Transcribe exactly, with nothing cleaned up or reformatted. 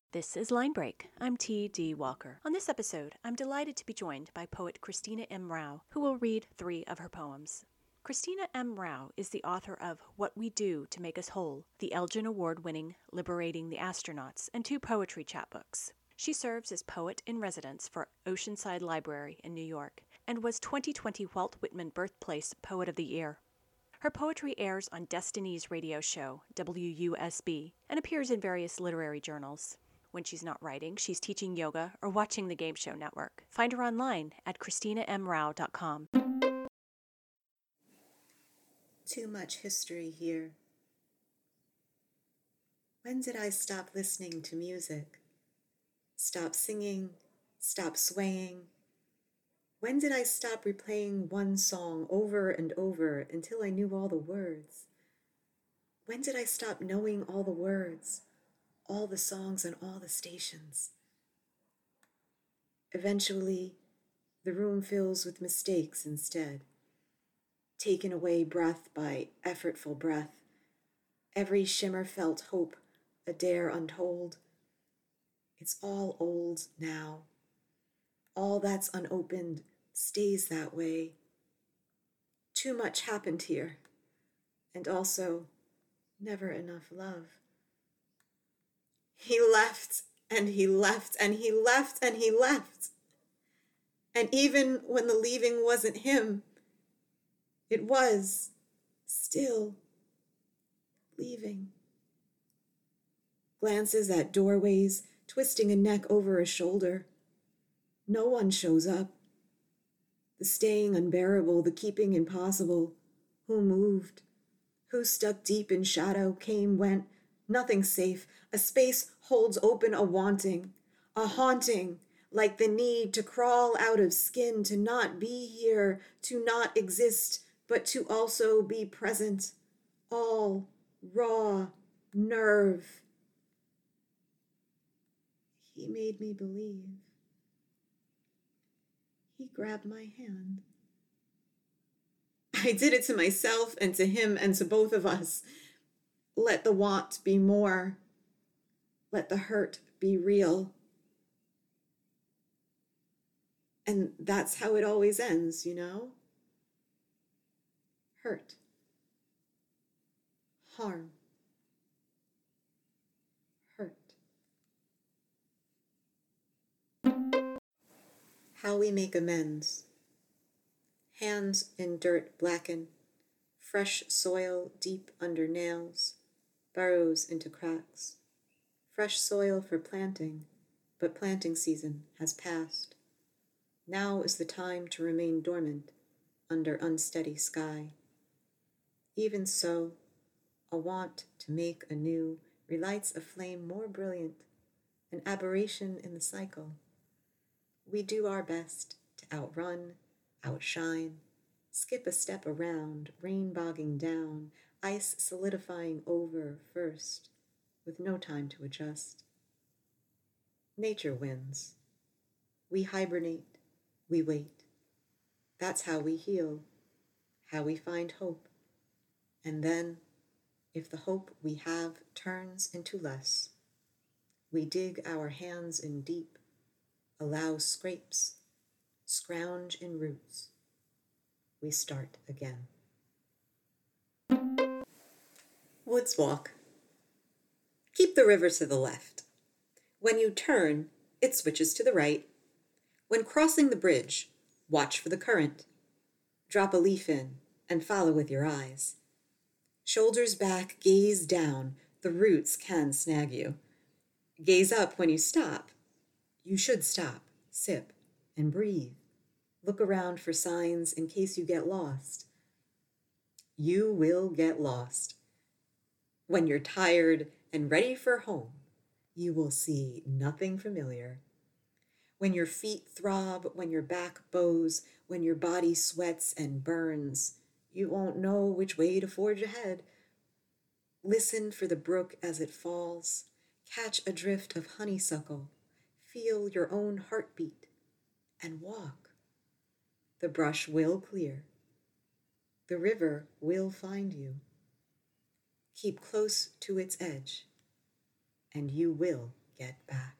This is Line Break. I'm T D. Walker. On this episode, I'm delighted to be joined by poet Christina M. Rao, who will read three of her poems. Christina M. Rao is the author of What We Do to Make Us Whole, the Elgin Award-winning Liberating the Astronauts, and two poetry chapbooks. She serves as poet in residence for Oceanside Library in New York and was twenty twenty Walt Whitman Birthplace Poet of the Year. Her poetry airs on Destiny's radio show, W U S B, and appears in various literary journals. When she's not writing, she's teaching yoga or watching the Game Show Network. Find her online at christina m rao dot com. Too much history here. When did I stop listening to music? Stop singing? Stop swaying? When did I stop replaying one song over and over until I knew all the words? When did I stop knowing all the words, all the songs and all the stations? Eventually, the room fills with mistakes instead, taken away breath by effortful breath. Every shimmer felt hope, a dare untold. It's all old now. All that's unopened stays that way. Too much happened here, and also never enough love. He left, and he left, and he left, and he left. And even when the leaving wasn't him, it was still leaving. Glances at doorways, twisting a neck over a shoulder. No one shows up. The staying unbearable, the keeping impossible. Who moved? Who stuck deep in shadow, came, went, nothing safe. A space holds open a wanting, a haunting, like the need to crawl out of skin, to not be here, to not exist, but to also be present. All raw nerve. He made me believe. He grabbed my hand. I did it to myself and to him and to both of us. Let the want be more. Let the hurt be real. And that's how it always ends, you know? Hurt. Harm. Hurt. How we make amends. Hands in dirt blacken, fresh soil deep under nails, burrows into cracks. Fresh soil for planting, but planting season has passed. Now is the time to remain dormant under unsteady sky. Even so, a want to make anew relights a flame more brilliant, an aberration in the cycle. We do our best to outrun, outshine, skip a step around, rain bogging down, ice solidifying over first, with no time to adjust. Nature wins. We hibernate, we wait. That's how we heal, how we find hope. And then, if the hope we have turns into less, we dig our hands in deep, allow scrapes, scrounge in roots. We start again. Woods walk. Keep the river to the left. When you turn, it switches to the right. When crossing the bridge, watch for the current. Drop a leaf in and follow with your eyes. Shoulders back, gaze down. The roots can snag you. Gaze up when you stop. You should stop, sip, and breathe. Look around for signs in case you get lost. You will get lost. When you're tired and ready for home, you will see nothing familiar. When your feet throb, when your back bows, when your body sweats and burns, you won't know which way to forge ahead. Listen for the brook as it falls. Catch a drift of honeysuckle. Feel your own heartbeat and walk. The brush will clear. The river will find you. Keep close to its edge, and you will get back.